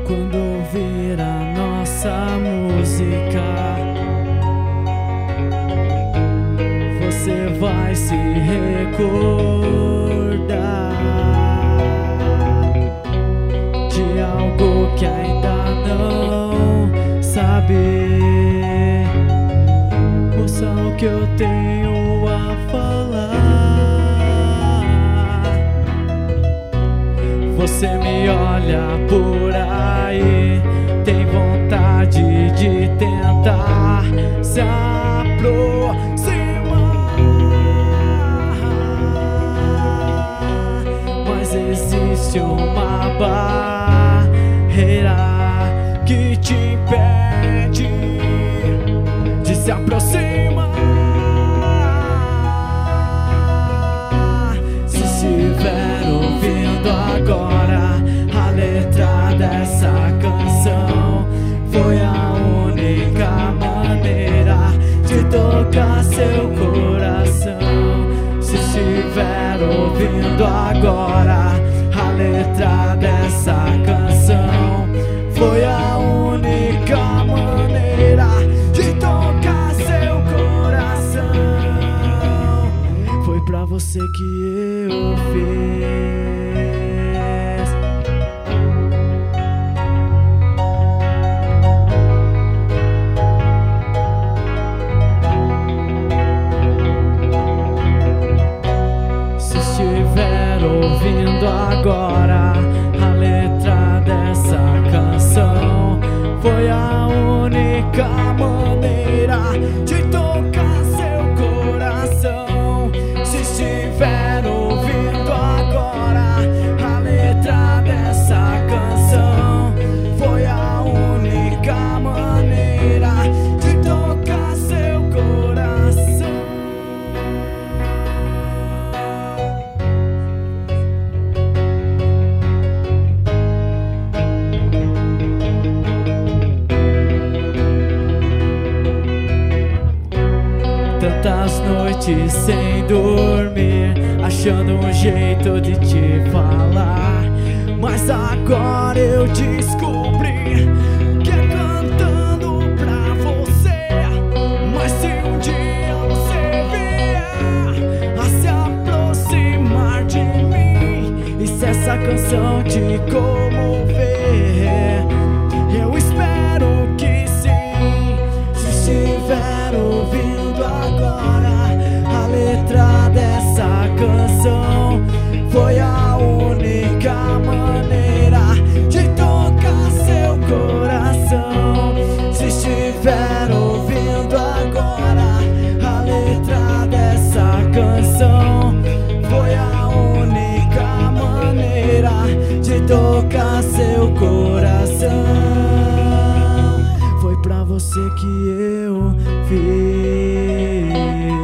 Quando ouvir a nossa música, você vai se recordar de algo que ainda não sabe. Ouça o que eu tenho a falar. Você me olha por aí, tem vontade de tentar se aproximar, mas existe uma barreira que te impede de se aproximar. Se estiver ouvindo agora a letra dessa canção, foi a única maneira de tocar seu coração. Se estiver ouvindo agora a letra dessa canção, foi a única maneira de tocar seu coração. Foi pra você que eu fiz. Se estiver ouvindo agora a letra dessa canção, foi a única maneira de tocar seu coração. Se estiver ouvindo agora a letra dessa canção, foi a única maneira de tocar seu coração. Tantas noites sem dormir, achando um jeito de te falar, mas agora eu descobri que é cantando pra você. Mas se um dia você vier a se aproximar de mim, e se essa canção te comover, eu espero que sim. Se estiver ouvindo agora a letra dessa canção, foi a única maneira de tocar seu coração. Se estiver ouvindo agora a letra dessa canção, foi a única maneira de tocar seu coração. Foi pra você que eu fiz.